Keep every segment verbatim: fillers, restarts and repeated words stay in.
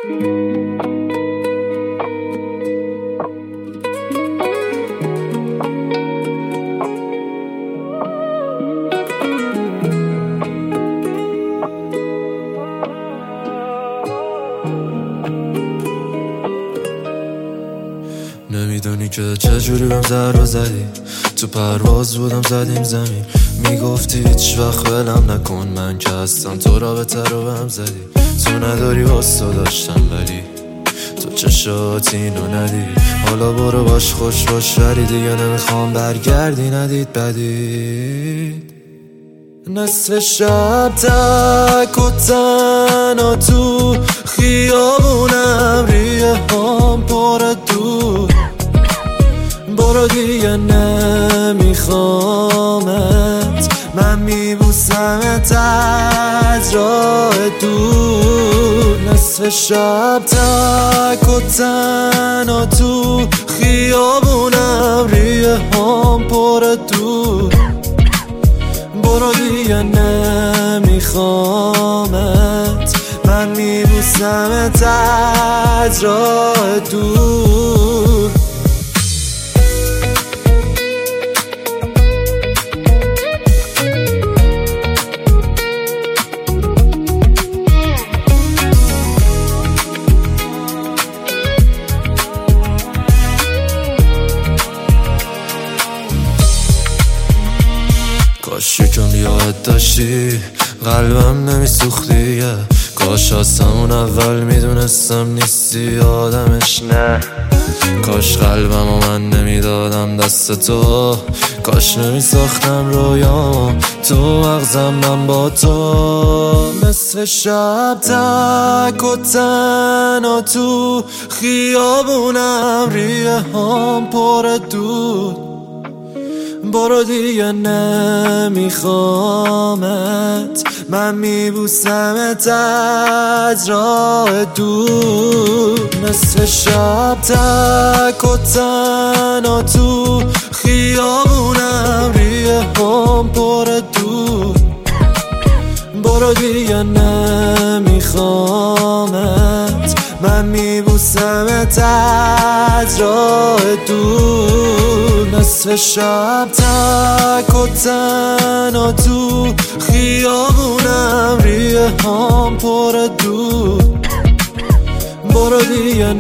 نمیدونی که چجوری بهم ضربه رو زدی، تو پرواز بودم زدیم زمین، میگفتی هیچ وقت ولم نکن، من که هستم تو رابطه رو بهم زدی. تو نداری واسه داشتم ولی تو چشات اینو ندید، حالا برو باش خوش باش ولی دیگه نمیخوام برگردی ندید بدید. نصف شب تک و تنها تو خیابونم، ریه هام پر دور، برو دیگه نمیخوامت، من میبوسمت از راه دور. نصف شب تک و تنها تو خیابونم، ریه هام پر دور، برو دیگه نمیخوامت، من میبوسمت از راه دور. کاش یکم یاد داشتی قلبم نمیسوختی، کاش از همون اول میدونستم نیستی آدمش، نه کاش قلبم و من نمیدادم دست تو، کاش نمیساختم رویام تو مغزم من با تو. نصف شب تک و تنها تو خیابونم، ریه هام پر دود، برو دیگه نمیخوامت، من میبوسمت از راه دور. نصف شب تک و تنها تو خیابونم، ریه هام پر دور، برو دیگه نمیخوامت، من میبوسمت از راه دور. نصف شب تک و تنها تو خیابونم، ریه هام پر دور، برو دیگه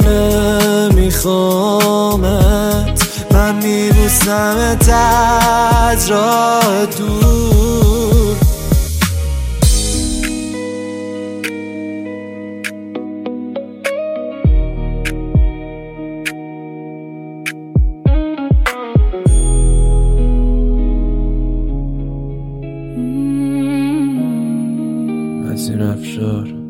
نمیخوامت، من میبوسمت از راه دور. نسیم افشار